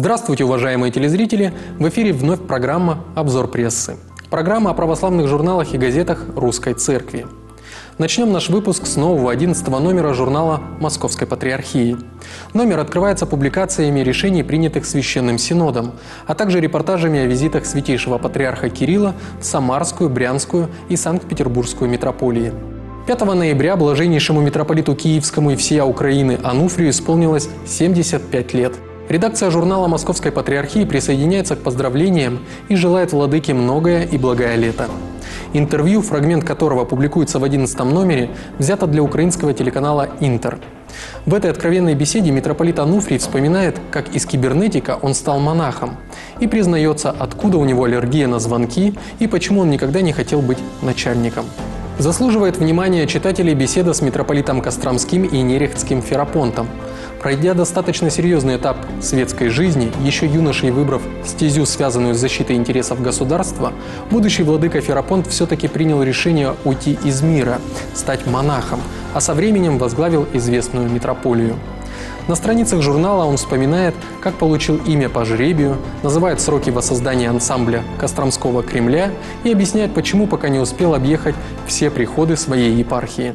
Здравствуйте, уважаемые телезрители! В эфире вновь программа «Обзор прессы». Программа о православных журналах и газетах Русской Церкви. Начнем наш выпуск с нового 11-го номера журнала Московской Патриархии. Номер открывается публикациями решений, принятых Священным Синодом, а также репортажами о визитах святейшего патриарха Кирилла в Самарскую, Брянскую и Санкт-Петербургскую митрополии. 5 ноября блаженнейшему митрополиту Киевскому и всея Украины Ануфрию исполнилось 75 лет. Редакция журнала Московской Патриархии присоединяется к поздравлениям и желает владыке многое и благое лето. Интервью, фрагмент которого публикуется в 11-м номере, взято для украинского телеканала «Интер». В этой откровенной беседе митрополит Ануфрий вспоминает, как из кибернетика он стал монахом, и признается, откуда у него аллергия на звонки и почему он никогда не хотел быть начальником. Заслуживает внимания читателей беседа с митрополитом Костромским и Нерехтским Ферапонтом. Пройдя достаточно серьезный этап светской жизни, еще юношей выбрав стезю, связанную с защитой интересов государства, будущий владыка Ферапонт все-таки принял решение уйти из мира, стать монахом, а со временем возглавил известную митрополию. На страницах журнала он вспоминает, как получил имя по жребию, называет сроки воссоздания ансамбля Костромского Кремля и объясняет, почему пока не успел объехать все приходы своей епархии.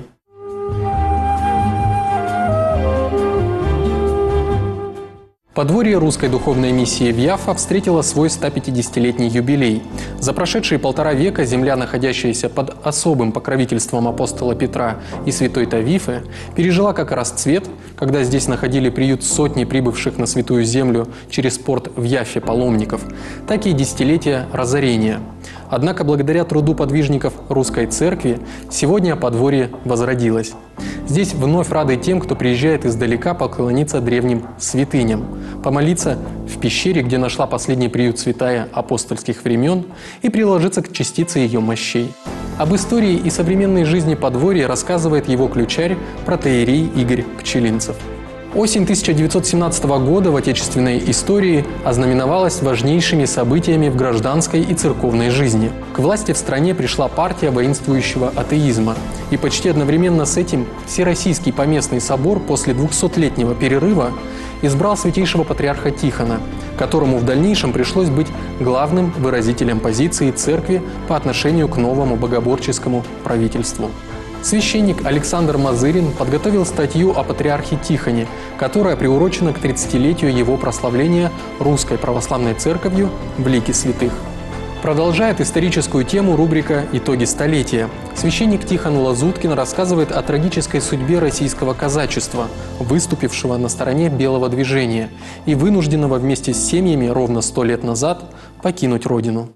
Подворье русской духовной миссии в Яффа встретило свой 150-летний юбилей. За прошедшие 1,5 века земля, находящаяся под особым покровительством апостола Петра и святой Тавифы, пережила как расцвет, когда здесь находили приют сотни прибывших на святую землю через порт в Яффе паломников, так и десятилетия разорения. Однако благодаря труду подвижников Русской Церкви сегодня подворье возродилось. Здесь вновь рады тем, кто приезжает издалека поклониться древним святыням, помолиться в пещере, где нашла последний приют святая апостольских времен, и приложиться к частице ее мощей. Об истории и современной жизни подворья рассказывает его ключарь протоиерей Игорь Пчелинцев. Осень 1917 года в отечественной истории ознаменовалась важнейшими событиями в гражданской и церковной жизни. К власти в стране пришла партия воинствующего атеизма. И почти одновременно с этим Всероссийский поместный собор после 200-летнего перерыва избрал святейшего патриарха Тихона, которому в дальнейшем пришлось быть главным выразителем позиции церкви по отношению к новому богоборческому правительству. Священник Александр Мазырин подготовил статью о патриархе Тихоне, которая приурочена к 30-летию его прославления Русской Православной Церковью в лике святых. Продолжает историческую тему рубрика «Итоги столетия». Священник Тихон Лазуткин рассказывает о трагической судьбе российского казачества, выступившего на стороне белого движения и вынужденного вместе с семьями ровно 100 лет назад покинуть родину.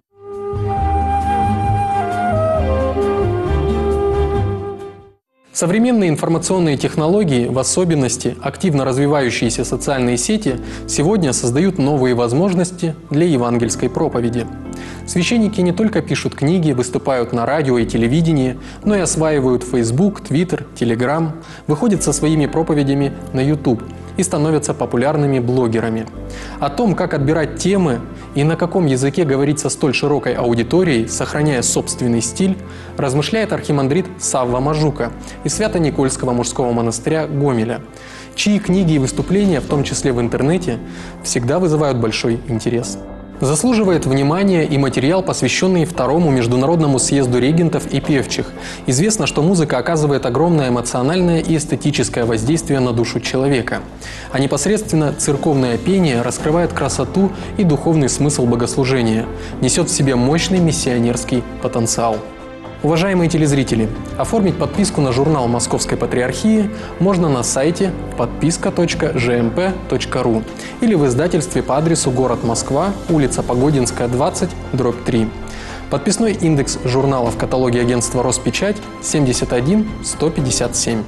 Современные информационные технологии, в особенности активно развивающиеся социальные сети, сегодня создают новые возможности для евангельской проповеди. Священники не только пишут книги, выступают на радио и телевидении, но и осваивают Facebook, Twitter, Telegram, выходят со своими проповедями на YouTube и становятся популярными блогерами. О том, как отбирать темы и на каком языке говорить со столь широкой аудиторией, сохраняя собственный стиль, размышляет архимандрит Савва Мажука из Свято-Никольского мужского монастыря Гомеля, чьи книги и выступления, в том числе в интернете, всегда вызывают большой интерес. Заслуживает внимания и материал, посвященный Второму международному съезду регентов и певчих. Известно, что музыка оказывает огромное эмоциональное и эстетическое воздействие на душу человека. А непосредственно церковное пение раскрывает красоту и духовный смысл богослужения, несет в себе мощный миссионерский потенциал. Уважаемые телезрители, оформить подписку на журнал Московской Патриархии можно на сайте подписка.gmp.ru или в издательстве по адресу город Москва, улица Погодинская, 20/3. Подписной индекс журнала в каталоге агентства Роспечать 71157.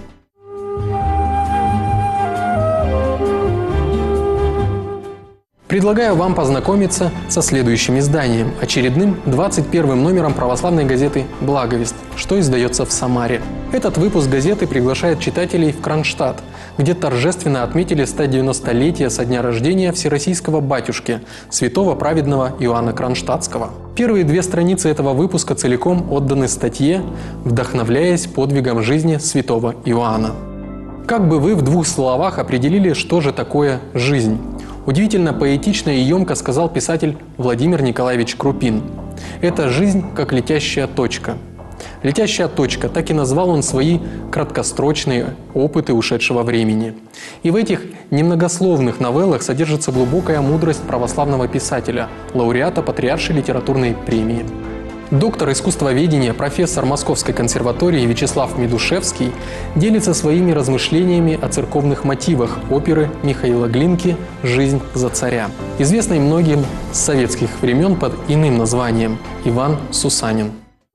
Предлагаю вам познакомиться со следующим изданием, очередным 21-м номером православной газеты «Благовест», что издается в Самаре. Этот выпуск газеты приглашает читателей в Кронштадт, где торжественно отметили 190-летие со дня рождения всероссийского батюшки, святого праведного Иоанна Кронштадтского. Первые 2 страницы этого выпуска целиком отданы статье, вдохновляясь подвигом жизни святого Иоанна. Как бы вы в 2 словах определили, что же такое жизнь? Удивительно поэтично и емко сказал писатель Владимир Николаевич Крупин. «Это жизнь, как летящая точка». «Летящая точка» – так и назвал он свои краткострочные опыты ушедшего времени. И в этих немногословных новеллах содержится глубокая мудрость православного писателя, лауреата Патриаршей литературной премии. Доктор искусствоведения, профессор Московской консерватории Вячеслав Медушевский делится своими размышлениями о церковных мотивах оперы Михаила Глинки «Жизнь за царя», известной многим с советских времен под иным названием «Иван Сусанин».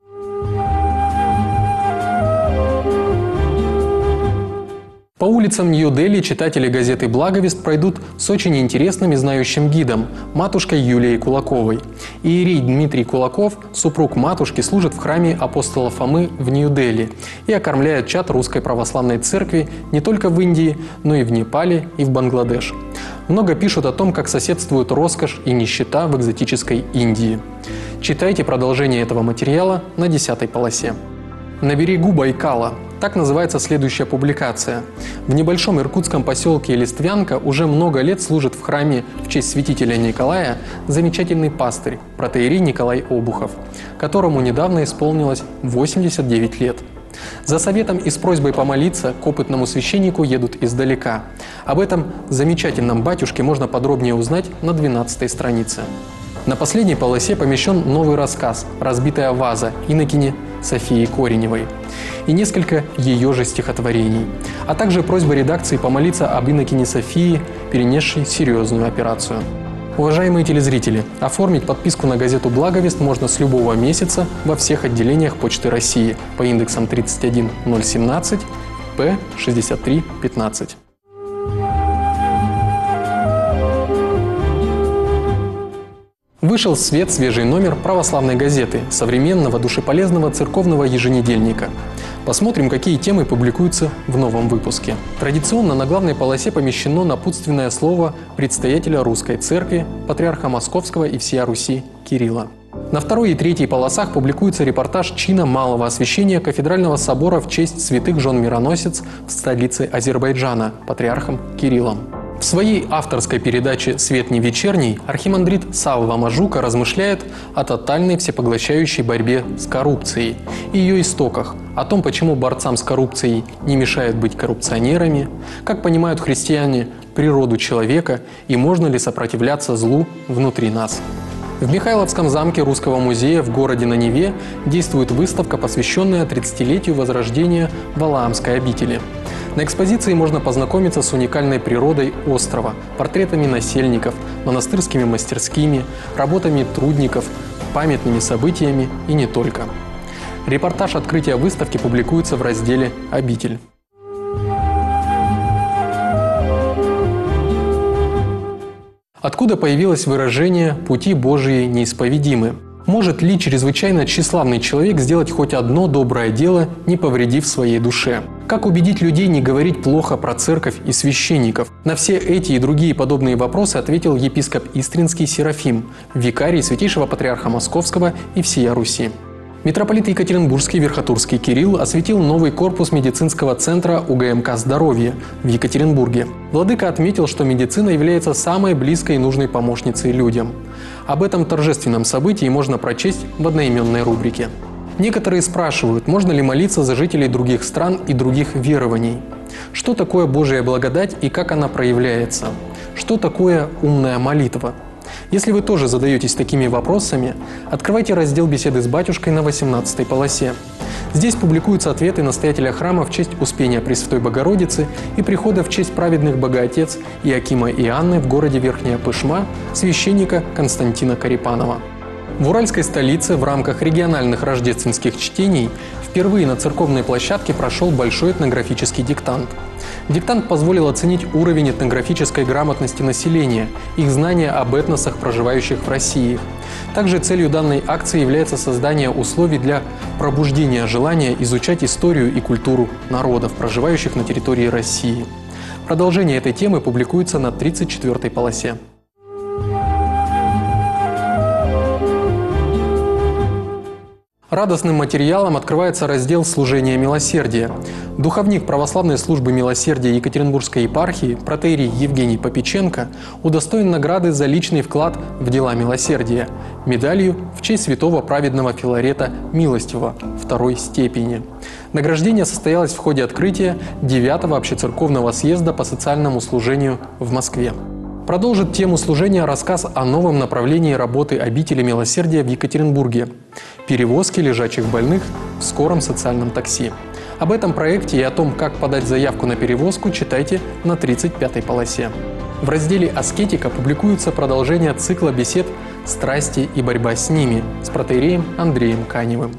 По улицам Нью-Дели читатели газеты «Благовест» пройдут с очень интересным и знающим гидом – матушкой Юлией Кулаковой. Иерей Дмитрий Кулаков, супруг матушки, служит в храме апостола Фомы в Нью-Дели и окормляет чад Русской Православной Церкви не только в Индии, но и в Непале и в Бангладеш. Много пишут о том, как соседствуют роскошь и нищета в экзотической Индии. Читайте продолжение этого материала на 10-й полосе. На берегу Байкала. Так называется следующая публикация. В небольшом иркутском поселке Листвянка уже много лет служит в храме в честь святителя Николая замечательный пастырь, протоиерей Николай Обухов, которому недавно исполнилось 89 лет. За советом и с просьбой помолиться к опытному священнику едут издалека. Об этом замечательном батюшке можно подробнее узнать на 12-й странице. На последней полосе помещен новый рассказ «Разбитая ваза» инокини Софии Кореневой и несколько ее же стихотворений, а также просьба редакции помолиться об инокине Софии, перенесшей серьезную операцию. Уважаемые телезрители, оформить подписку на газету «Благовест» можно с любого месяца во всех отделениях Почты России по индексам 31017, П 6315. Вышел в свет свежий номер православной газеты, современного душеполезного церковного еженедельника. Посмотрим, какие темы публикуются в новом выпуске. Традиционно на главной полосе помещено напутственное слово предстоятеля Русской Церкви, патриарха Московского и всея Руси Кирилла. На второй и третьей полосах публикуется репортаж чина малого освящения кафедрального собора в честь святых жен мироносец в столице Азербайджана, патриархом Кириллом. В своей авторской передаче «Свет не вечерний» архимандрит Савва Мажука размышляет о тотальной всепоглощающей борьбе с коррупцией и ее истоках, о том, почему борцам с коррупцией не мешает быть коррупционерами, как понимают христиане природу человека и можно ли сопротивляться злу внутри нас. В Михайловском замке Русского музея в городе на Неве действует выставка, посвященная 30-летию возрождения Валаамской обители. На экспозиции можно познакомиться с уникальной природой острова, портретами насельников, монастырскими мастерскими, работами трудников, памятными событиями и не только. Репортаж открытия выставки публикуется в разделе «Обитель». Откуда появилось выражение «пути Божии неисповедимы»? Может ли чрезвычайно тщеславный человек сделать хоть одно доброе дело, не повредив своей душе? Как убедить людей не говорить плохо про церковь и священников? На все эти и другие подобные вопросы ответил епископ Истринский Серафим, викарий святейшего патриарха Московского и всея Руси. Митрополит Екатеринбургский Верхотурский Кирилл осветил новый корпус медицинского центра УГМК «Здоровье» в Екатеринбурге. Владыка отметил, что медицина является самой близкой и нужной помощницей людям. Об этом торжественном событии можно прочесть в одноименной рубрике. Некоторые спрашивают, можно ли молиться за жителей других стран и других верований. Что такое Божья благодать и как она проявляется? Что такое умная молитва? Если вы тоже задаетесь такими вопросами, открывайте раздел «Беседы с батюшкой» на 18-й полосе. Здесь публикуются ответы настоятеля храма в честь Успения Пресвятой Богородицы и прихода в честь праведных богоотец Иакима и Анны в городе Верхняя Пышма, священника Константина Карипанова. В уральской столице в рамках региональных рождественских чтений впервые на церковной площадке прошел большой этнографический диктант. Диктант позволил оценить уровень этнографической грамотности населения, их знания об этносах, проживающих в России. Также целью данной акции является создание условий для пробуждения желания изучать историю и культуру народов, проживающих на территории России. Продолжение этой темы публикуется на 34-й полосе. Радостным материалом открывается раздел «Служение милосердия». Духовник православной службы милосердия Екатеринбургской епархии, протоиерей Евгений Попеченко, удостоен награды за личный вклад в дела милосердия – медалью в честь святого праведного Филарета Милостивого второй степени. Награждение состоялось в ходе открытия 9-го общецерковного съезда по социальному служению в Москве. Продолжит тему служения рассказ о новом направлении работы обители милосердия в Екатеринбурге – перевозки лежачих больных в скором социальном такси. Об этом проекте и о том, как подать заявку на перевозку, читайте на 35-й полосе. В разделе «Аскетика» публикуется продолжение цикла бесед «Страсти и борьба с ними» с протоиереем Андреем Каневым.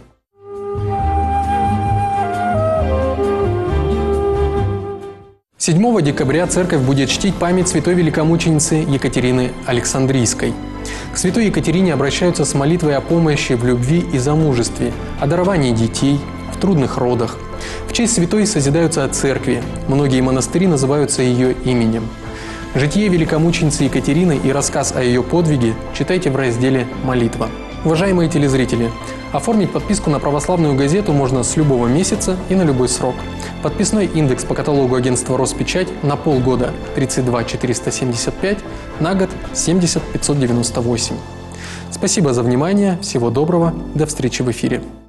7 декабря церковь будет чтить память святой великомученицы Екатерины Александрийской. К святой Екатерине обращаются с молитвой о помощи в любви и замужестве, о даровании детей, в трудных родах. В честь святой созидаются церкви, многие монастыри называются ее именем. Житие великомученицы Екатерины и рассказ о ее подвиге читайте в разделе «Молитва». Уважаемые телезрители, оформить подписку на православную газету можно с любого месяца и на любой срок. Подписной индекс по каталогу агентства «Роспечать» на полгода 32 475, на год 70 598. Спасибо за внимание, всего доброго, до встречи в эфире.